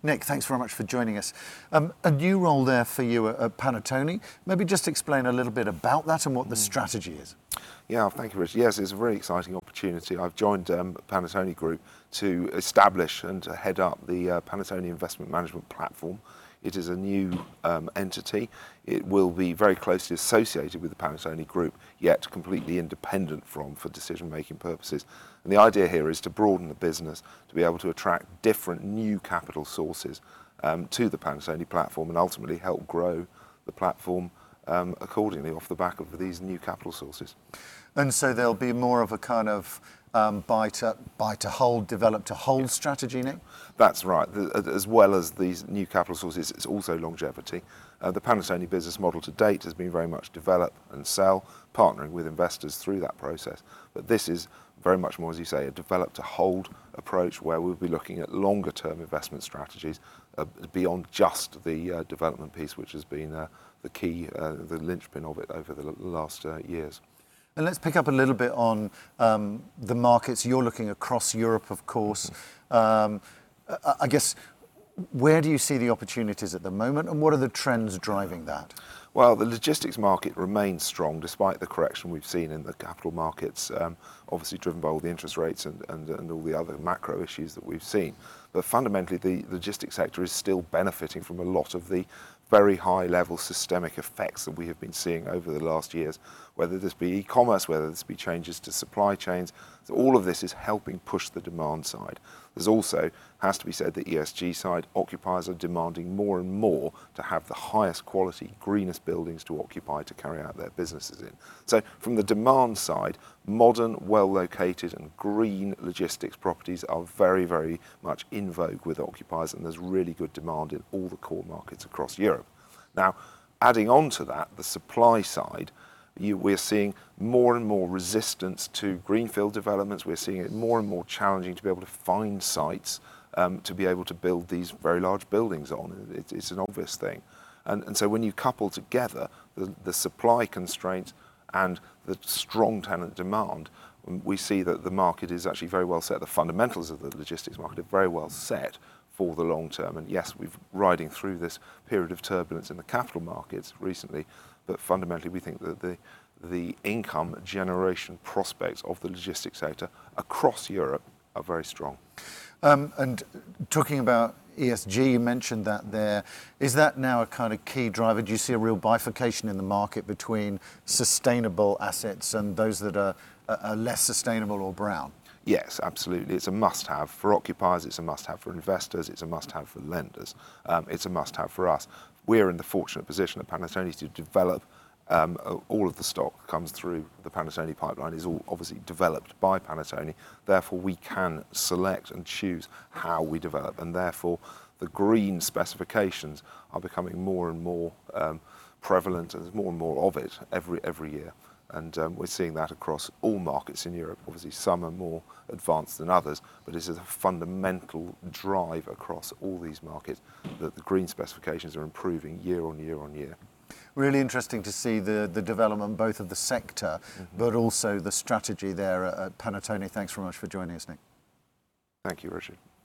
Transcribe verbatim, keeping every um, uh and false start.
Nick, thanks very much for joining us. Um, a new role there for you at, at Panattoni. Maybe just explain a little bit about that and what the strategy is. Yeah, thank you, Richard. Yes, it's a very exciting opportunity. I've joined um, Panattoni Group to establish and to head up the uh, Panattoni Investment Management Platform. It is a new um, entity. It will be very closely associated with the Panattoni Group, yet completely independent from for decision-making purposes. And the idea here is to broaden the business, to be able to attract different new capital sources um, to the Panattoni platform and ultimately help grow the platform um, accordingly off the back of these new capital sources. And so there'll be more of a kind of um, buy to buy to hold, develop to hold strategy, Nick? That's right. The, as well as these new capital sources, it's also longevity. Uh, the Panattoni business model to date has been very much develop and sell, partnering with investors through that process. But this is very much more, as you say, a develop to hold approach where we'll be looking at longer term investment strategies uh, beyond just the uh, development piece, which has been uh, the key, uh, the linchpin of it over the last uh, years. And let's pick up a little bit on um, the markets. You're looking across Europe, of course. Um, I, I guess, where do you see the opportunities at the moment, and what are the trends driving that? Well, the logistics market remains strong despite the correction we've seen in the capital markets, um, obviously driven by all the interest rates and, and, and all the other macro issues that we've seen. But fundamentally, the logistics sector is still benefiting from a lot of the very high level systemic effects that we have been seeing over the last years, whether this be e-commerce, whether this be changes to supply chains. So all of this is helping push the demand side. There's also, has to be said, the E S G side. Occupiers are demanding more and more to have the highest quality, greenest buildings to occupy to carry out their businesses in. So from the demand side, modern, well-located and green logistics properties are very, very much in vogue with occupiers, and there's really good demand in all the core markets across Europe. Now, adding on to that, the supply side, you, we're seeing more and more resistance to greenfield developments. We're seeing it more and more challenging to be able to find sites um, to be able to build these very large buildings on. It, it's an obvious thing. And, and so when you couple together the, the supply constraints and the strong tenant demand, we see that the market is actually very well set. The fundamentals of the logistics market are very well set for the long term. And yes, we've riding through this period of turbulence in the capital markets recently, but fundamentally we think that the the income generation prospects of the logistics sector across Europe are very strong. Um, and talking about E S G, you mentioned that there. Is that now a kind of key driver? Do you see a real bifurcation in the market between sustainable assets and those that are, are less sustainable or brown? Yes, absolutely. It's a must-have for occupiers, it's a must-have for investors, it's a must-have for lenders. Um, it's a must-have for us. We're in the fortunate position at Panattoni to develop um, all of the stock comes through the Panattoni pipeline is all obviously developed by Panattoni. Therefore, we can select and choose how we develop, and therefore the green specifications are becoming more and more um, prevalent, and there's more and more of it every every year. And um, we're seeing that across all markets in Europe. Obviously, some are more advanced than others, but it's a fundamental drive across all these markets that the green specifications are improving year on year on year. Really interesting to see the, the development both of the sector, mm-hmm. but also the strategy there at Panattoni. Thanks very much for joining us, Nick. Thank you, Richard.